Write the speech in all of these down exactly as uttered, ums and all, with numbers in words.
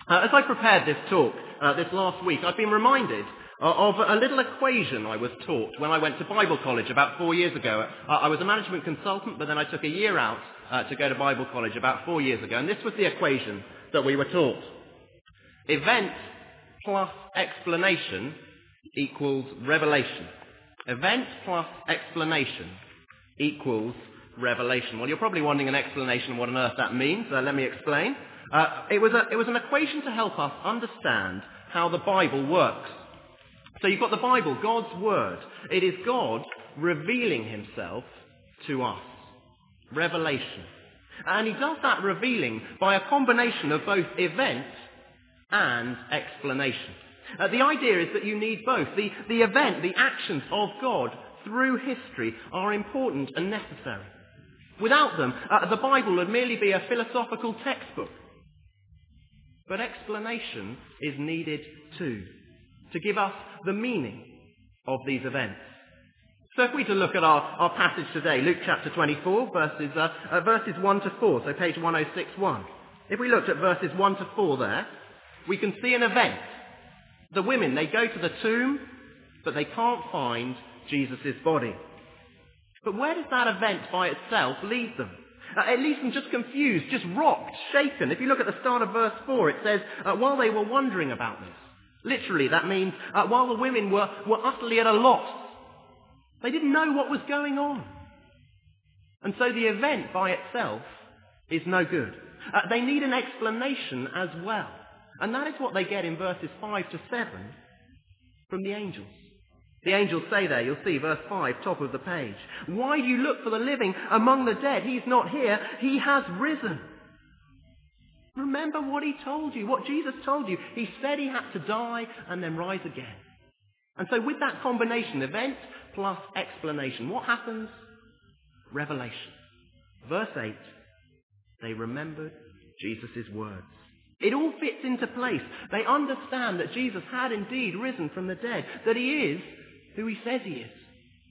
Uh, as I prepared this talk uh, this last week, I've been reminded uh, of a little equation I was taught when I went to Bible college about four years ago. Uh, I was a management consultant, but then I took a year out uh, to go to Bible college about four years ago, and this was the equation that we were taught. Event plus explanation equals revelation. Event plus explanation equals revelation. Well, you're probably wanting an explanation of what on earth that means. Uh, let me explain. Uh, it was a, it was an equation to help us understand how the Bible works. So you've got the Bible, God's Word. It is God revealing himself to us. Revelation. And he does that revealing by a combination of both event and explanation. Uh, the idea is that you need both. The, the event, the actions of God through history are important and necessary. Without them, uh, the Bible would merely be a philosophical textbook. But explanation is needed too, to give us the meaning of these events. So if we to look at our, our passage today, Luke chapter twenty-four, verses, uh, uh, verses one to four, so page ten sixty-one. If we looked at verses one to four there, we can see an event. The women, they go to the tomb, but they can't find Jesus' body. But where does that event by itself lead them? Uh, it leaves them just confused, just rocked, shaken. If you look at the start of verse four, it says, uh, while they were wondering about this. Literally, that means uh, while the women were, were utterly at a loss. They didn't know what was going on. And so the event by itself is no good. Uh, they need an explanation as well. And that is what they get in verses five to seven from the angels. The angels say there, you'll see verse five, top of the page. Why do you look for the living among the dead? He's not here. He has risen. Remember what he told you, what Jesus told you. He said he had to die and then rise again. And so with that combination, event plus explanation, what happens? Revelation. Verse eight, they remembered Jesus' words. It all fits into place. They understand that Jesus had indeed risen from the dead, that he is who he says he is.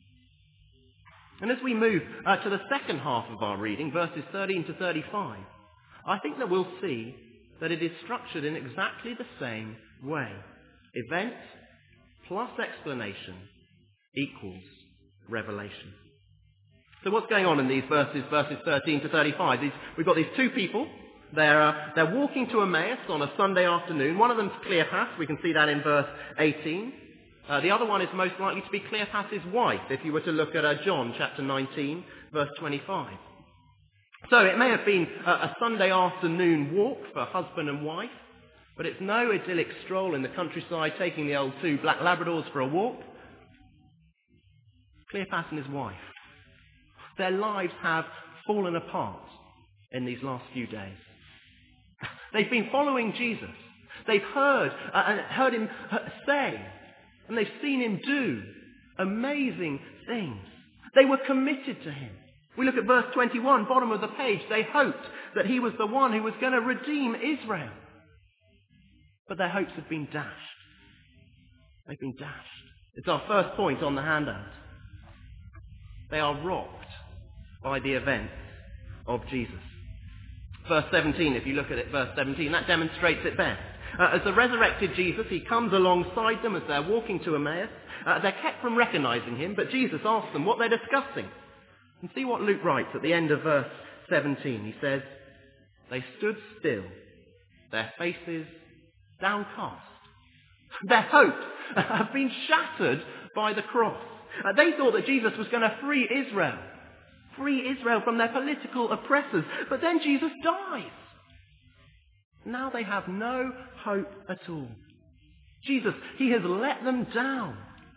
And as we move uh, to the second half of our reading, verses thirteen to thirty-five, I think that we'll see that it is structured in exactly the same way. Event plus explanation equals revelation. So what's going on in these verses, verses thirteen to thirty-five? These, we've got these two people. They're, uh, they're walking to Emmaus on a Sunday afternoon. One of them's Cleopas. We can see that in verse eighteen. Uh, the other one is most likely to be Cleopas' wife, if you were to look at uh, John chapter nineteen, verse twenty-five. So it may have been a, a Sunday afternoon walk for husband and wife, but it's no idyllic stroll in the countryside taking the old two black Labradors for a walk. Cleopas and his wife. Their lives have fallen apart in these last few days. They've been following Jesus. They've heard uh, and heard him say, and they've seen him do amazing things. They were committed to him. We look at verse twenty-one, bottom of the page. They hoped that he was the one who was going to redeem Israel. But their hopes have been dashed. They've been dashed. It's our first point on the handout. They are rocked by the events of Jesus. Verse seventeen, if you look at it, verse seventeen, that demonstrates it best. Uh, as the resurrected Jesus, he comes alongside them as they're walking to Emmaus. Uh, they're kept from recognizing him, but Jesus asks them what they're discussing. And see what Luke writes at the end of verse seventeen. He says, they stood still, their faces downcast. Their hopes have been shattered by the cross. Uh, they thought that Jesus was going to free Israel. Free Israel from their political oppressors. But then Jesus dies. Now they have no hope at all. Jesus, he has let them down.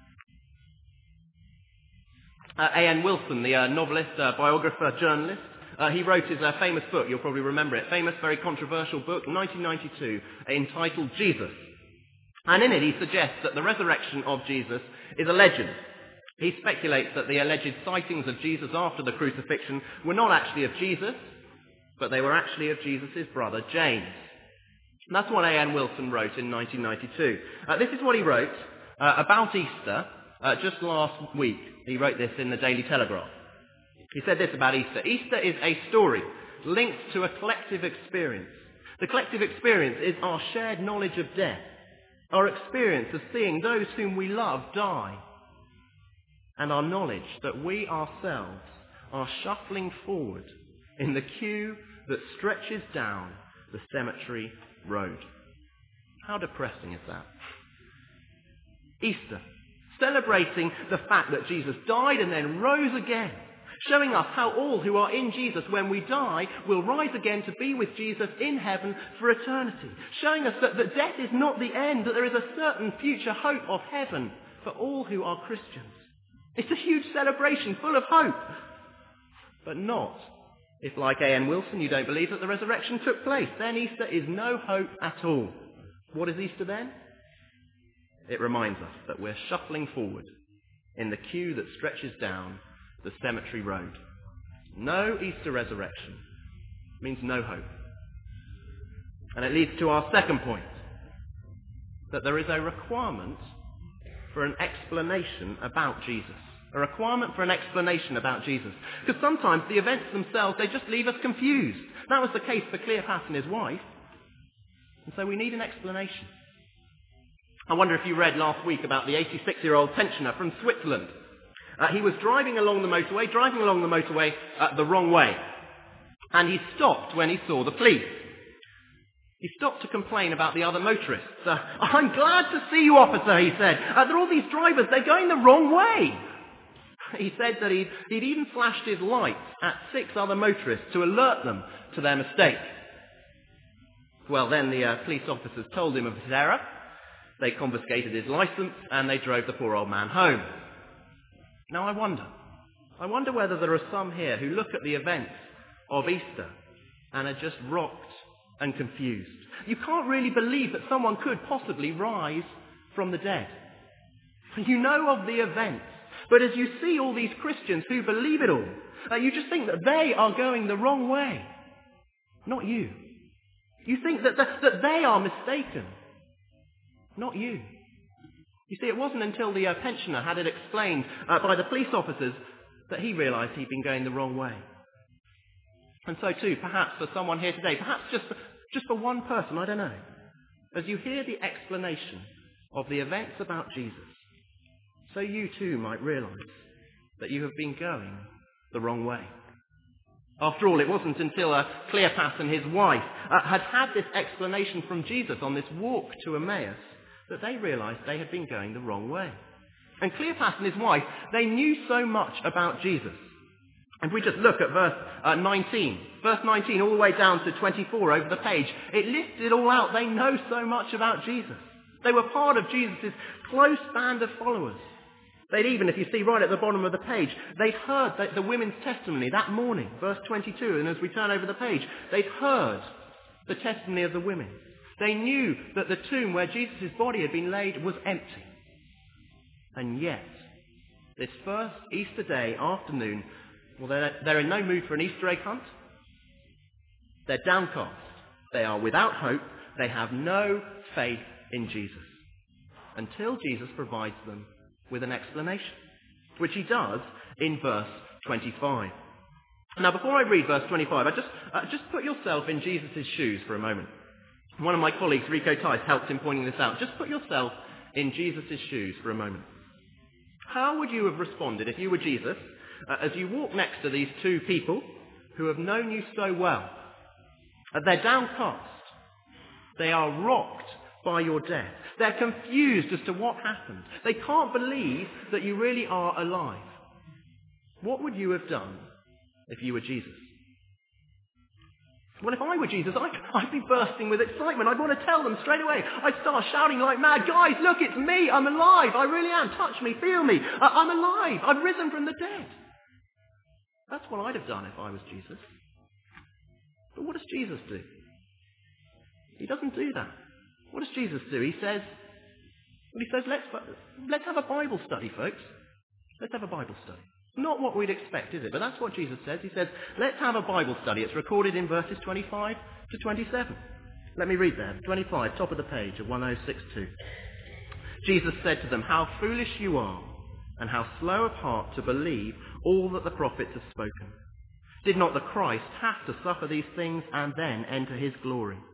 Uh, A N Wilson, the uh, novelist, uh, biographer, journalist, uh, he wrote his uh, famous book, you'll probably remember it, famous, very controversial book, nineteen ninety-two, entitled Jesus. And in it he suggests that the resurrection of Jesus is a legend. He speculates that the alleged sightings of Jesus after the crucifixion were not actually of Jesus, but they were actually of Jesus' brother James. And that's what A N Wilson wrote in nineteen ninety-two. Uh, this is what he wrote uh, about Easter uh, just last week. He wrote this in the Daily Telegraph. He said this about Easter. Easter is a story linked to a collective experience. The collective experience is our shared knowledge of death, our experience of seeing those whom we love die, and our knowledge that we ourselves are shuffling forward in the queue that stretches down the cemetery road. How depressing is that? Easter, celebrating the fact that Jesus died and then rose again, showing us how all who are in Jesus when we die will rise again to be with Jesus in heaven for eternity, showing us that, that death is not the end, that there is a certain future hope of heaven for all who are Christians. It's a huge celebration full of hope, but not if, like A N Wilson, you don't believe that the resurrection took place. Then Easter is no hope at all. What is Easter then? It reminds us that we're shuffling forward in the queue that stretches down the cemetery road. No Easter resurrection means no hope. And it leads to our second point, that there is a requirement for an explanation about Jesus. A requirement for an explanation about Jesus. Because sometimes the events themselves, they just leave us confused. That was the case for Cleopas and his wife. And so we need an explanation. I wonder if you read last week about the eighty-six-year-old pensioner from Switzerland. Uh, he was driving along the motorway, driving along the motorway uh, the wrong way. And he stopped when he saw the police. He stopped to complain about the other motorists. Uh, I'm glad to see you, officer, he said. Uh, there are all these drivers, they're going the wrong way. He said that he'd, he'd even flashed his lights at six other motorists to alert them to their mistake. Well, then the uh, police officers told him of his error. They confiscated his license and they drove the poor old man home. Now I wonder, I wonder whether there are some here who look at the events of Easter and are just rocked and confused. You can't really believe that someone could possibly rise from the dead. You know of the events, but as you see all these Christians who believe it all, uh, you just think that they are going the wrong way, not you. You think that, that, that they are mistaken, not you. You see, it wasn't until the uh, pensioner had it explained uh, by the police officers that he realised he'd been going the wrong way. And so too, perhaps for someone here today, perhaps just for, just for one person, I don't know, as you hear the explanation of the events about Jesus, so you too might realise that you have been going the wrong way. After all, it wasn't until uh, Cleopas and his wife uh, had had this explanation from Jesus on this walk to Emmaus that they realised they had been going the wrong way. And Cleopas and his wife, they knew so much about Jesus. If we just look at verse uh, nineteen, verse nineteen all the way down to twenty-four over the page, it lists it all out. They know so much about Jesus. They were part of Jesus' close band of followers. They'd even, if you see right at the bottom of the page, they'd heard the, the women's testimony that morning, verse twenty-two, and as we turn over the page, they'd heard the testimony of the women. They knew that the tomb where Jesus' body had been laid was empty. And yet, this first Easter day afternoon, well, they're, they're in no mood for an Easter egg hunt. They're downcast. They are without hope. They have no faith in Jesus until Jesus provides them with an explanation, which he does in verse twenty-five. Now, before I read verse twenty-five, I just, uh, just put yourself in Jesus' shoes for a moment. One of my colleagues, Rico Tice, helped in pointing this out. Just put yourself in Jesus' shoes for a moment. How would you have responded if you were Jesus, uh, as you walk next to these two people who have known you so well? Uh, they're downcast. They are rocked by your death. They're confused as to what happened. They can't believe that you really are alive. What would you have done if you were Jesus? Well, if I were Jesus, I'd, I'd be bursting with excitement. I'd want to tell them straight away. I'd start shouting like mad, guys, look, it's me. I'm alive. I really am. Touch me. Feel me. I, I'm alive. I've risen from the dead. That's what I'd have done if I was Jesus. But what does Jesus do? He doesn't do that. What does Jesus do? He says, well, he says, let's, let's have a Bible study, folks. Let's have a Bible study. Not what we'd expect, is it? But that's what Jesus says. He says, let's have a Bible study. It's recorded in verses twenty-five to twenty-seven. Let me read there. twenty-five, top of the page of ten sixty-two. Jesus said to them, how foolish you are, and how slow of heart to believe all that the prophets have spoken. Did not the Christ have to suffer these things and then enter his glory?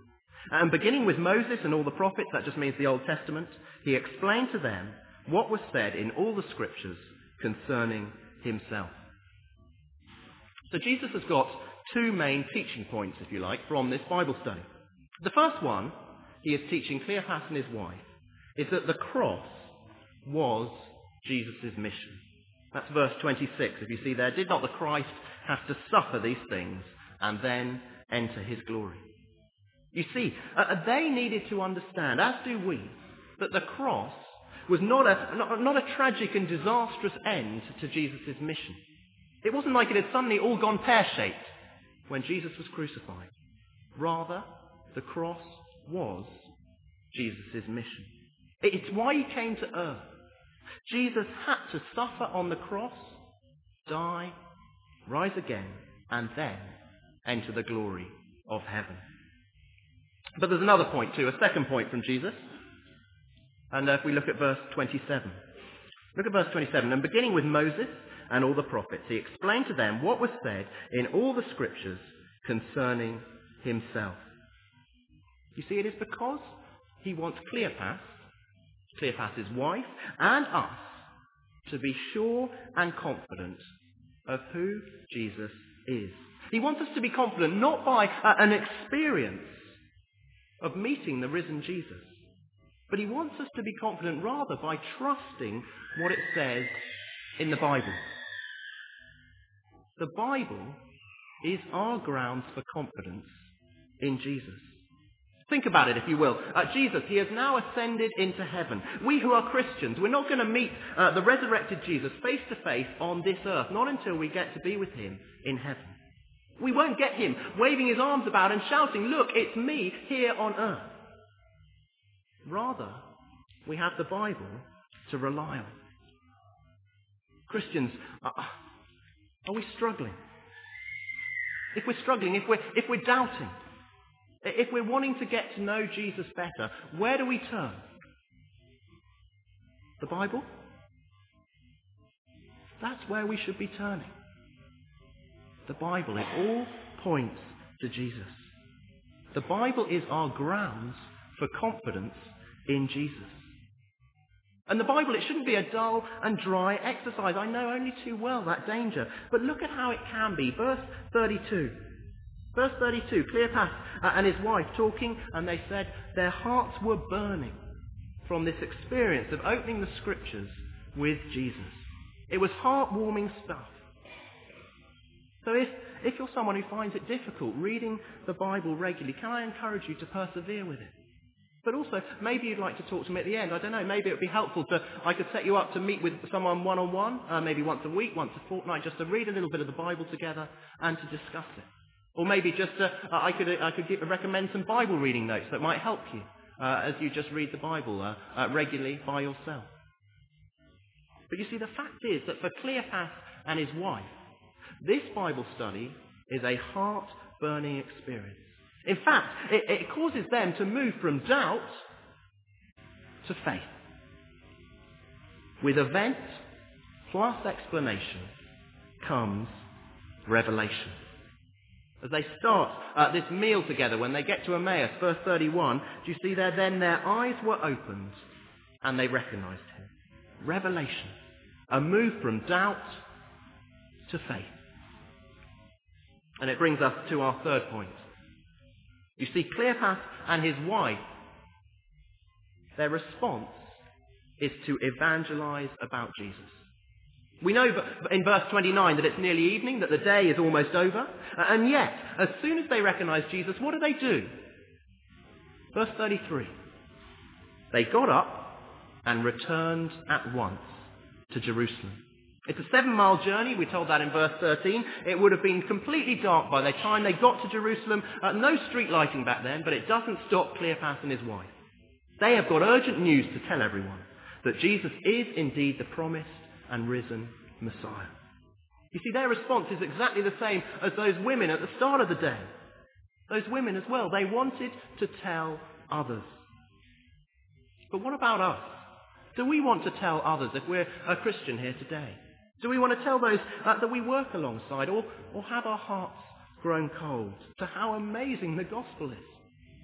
And beginning with Moses and all the prophets, that just means the Old Testament, he explained to them what was said in all the scriptures concerning himself. So Jesus has got two main teaching points, if you like, from this Bible study. The first one, he is teaching Cleopas and his wife, is that the cross was Jesus' mission. That's verse twenty-six, if you see there. Did not the Christ have to suffer these things and then enter his glory? You see, uh, they needed to understand, as do we, that the cross was not a, not, not a tragic and disastrous end to Jesus' mission. It wasn't like it had suddenly all gone pear-shaped when Jesus was crucified. Rather, the cross was Jesus' mission. It's why he came to earth. Jesus had to suffer on the cross, die, rise again, and then enter the glory of heaven. But there's another point too, a second point from Jesus. And uh, if we look at verse twenty-seven. Look at verse twenty-seven. And beginning with Moses and all the prophets, he explained to them what was said in all the scriptures concerning himself. You see, it is because he wants Cleopas, Cleopas' wife, and us to be sure and confident of who Jesus is. He wants us to be confident not by uh, an experience of meeting the risen Jesus, but he wants us to be confident rather by trusting what it says in the Bible. The Bible is our grounds for confidence in Jesus. Think about it, if you will. Uh, Jesus, he has now ascended into heaven. We who are Christians, we're not going to meet uh, the resurrected Jesus face to face on this earth, not until we get to be with him in heaven. We won't get him waving his arms about and shouting, "Look, it's me here on earth." Rather, we have the Bible to rely on. Christians, uh, are we struggling? If we're struggling, if we're, if we're doubting, if we're wanting to get to know Jesus better, where do we turn? The Bible? That's where we should be turning. The Bible, it all points to Jesus. The Bible is our grounds for confidence in Jesus. And the Bible, it shouldn't be a dull and dry exercise. I know only too well that danger. But look at how it can be. Verse thirty-two. Verse thirty-two, Cleopas and his wife talking, and they said their hearts were burning from this experience of opening the scriptures with Jesus. It was heartwarming stuff. So if, if you're someone who finds it difficult reading the Bible regularly, can I encourage you to persevere with it? But also, maybe you'd like to talk to me at the end. I don't know, maybe it would be helpful to, I could set you up to meet with someone one-on-one, uh, maybe once a week, once a fortnight, just to read a little bit of the Bible together and to discuss it. Or maybe just uh, I could I could give, recommend some Bible reading notes that might help you uh, as you just read the Bible uh, uh, regularly by yourself. But you see, the fact is that for Cleopas and his wife, this Bible study is a heart-burning experience. In fact, it, it causes them to move from doubt to faith. With event plus explanation comes revelation. As they start uh, this meal together, when they get to Emmaus, verse thirty-one, do you see there? Then their eyes were opened and they recognized him. Revelation. A move from doubt to faith. And it brings us to our third point. You see, Cleopas and his wife, their response is to evangelize about Jesus. We know in verse twenty-nine that it's nearly evening, that the day is almost over. And yet, as soon as they recognize Jesus, what do they do? Verse thirty-three. They got up and returned at once to Jerusalem. It's a seven-mile journey. We're told that in verse thirteen. It would have been completely dark by the time they got to Jerusalem. Uh, no street lighting back then, but it doesn't stop Cleopas and his wife. They have got urgent news to tell everyone that Jesus is indeed the promised and risen Messiah. You see, their response is exactly the same as those women at the start of the day. Those women as well, they wanted to tell others. But what about us? Do we want to tell others if we're a Christian here today? Do we want to tell those uh, that we work alongside, or, or have our hearts grown cold to how amazing the gospel is?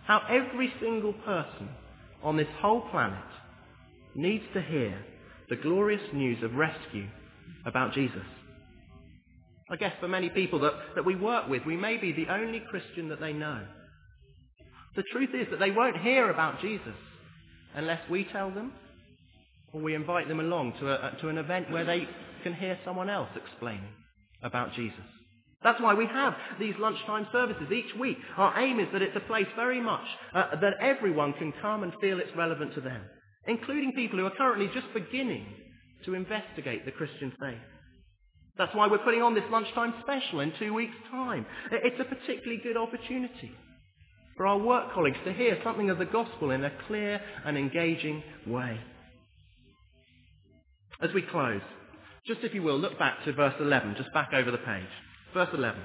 How every single person on this whole planet needs to hear the glorious news of rescue about Jesus. I guess for many people that, that we work with, we may be the only Christian that they know. The truth is that they won't hear about Jesus unless we tell them or we invite them along to, a, to an event where they can hear someone else explaining about Jesus. That's why we have these lunchtime services each week. Our aim is that it's a place very much uh, that everyone can come and feel it's relevant to them, including people who are currently just beginning to investigate the Christian faith. That's why we're putting on this lunchtime special in two weeks' time. It's a particularly good opportunity for our work colleagues to hear something of the gospel in a clear and engaging way. As we close, just if you will, look back to verse eleven, just back over the page. Verse eleven.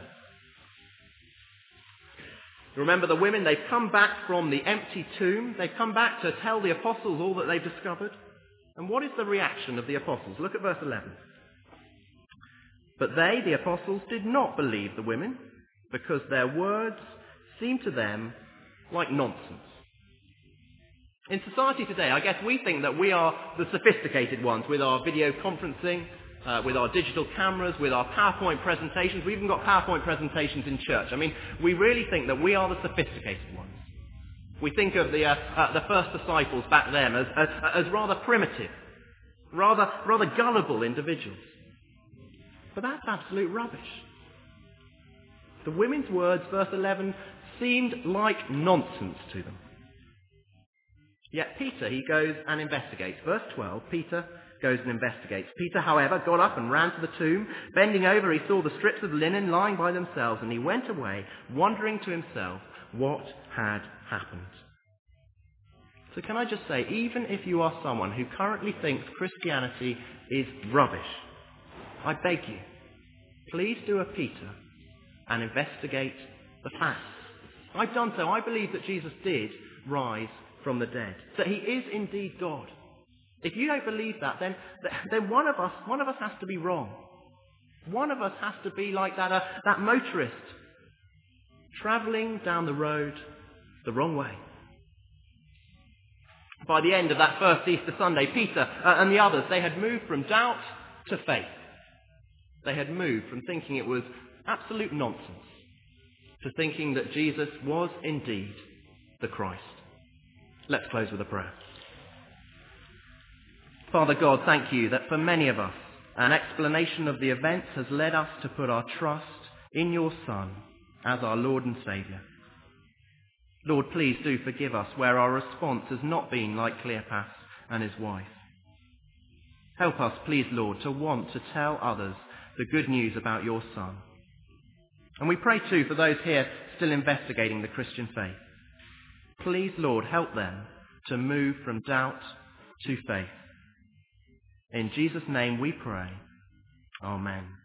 Remember the women, they've come back from the empty tomb. They've come back to tell the apostles all that they've discovered. And what is the reaction of the apostles? Look at verse eleven. But they, the apostles, did not believe the women because their words seemed to them like nonsense. In society today, I guess we think that we are the sophisticated ones with our video conferencing, uh, with our digital cameras, with our PowerPoint presentations. We've even got PowerPoint presentations in church. I mean, we really think that we are the sophisticated ones. We think of the, uh, uh, the first disciples back then as, as, as rather primitive, rather, rather gullible individuals. But that's absolute rubbish. The women's words, verse eleven, seemed like nonsense to them. Yet Peter, he goes and investigates. Verse twelve, Peter goes and investigates. Peter, however, got up and ran to the tomb. Bending over, he saw the strips of linen lying by themselves, and he went away, wondering to himself what had happened. So can I just say, even if you are someone who currently thinks Christianity is rubbish, I beg you, please do a Peter and investigate the facts. I've done so. I believe that Jesus did rise from the dead, that he is indeed God. If you don't believe that, then, then one of us, one of us has to be wrong. One of us has to be like that, uh, that motorist travelling down the road the wrong way. By the end of that first Easter Sunday, Peter uh, and the others, they had moved from doubt to faith. They had moved from thinking it was absolute nonsense to thinking that Jesus was indeed the Christ. Let's close with a prayer. Father God, thank you that for many of us, an explanation of the events has led us to put our trust in your Son as our Lord and Saviour. Lord, please do forgive us where our response has not been like Cleopas and his wife. Help us, please, Lord, to want to tell others the good news about your Son. And we pray too for those here still investigating the Christian faith. Please, Lord, help them to move from doubt to faith. In Jesus' name we pray. Amen.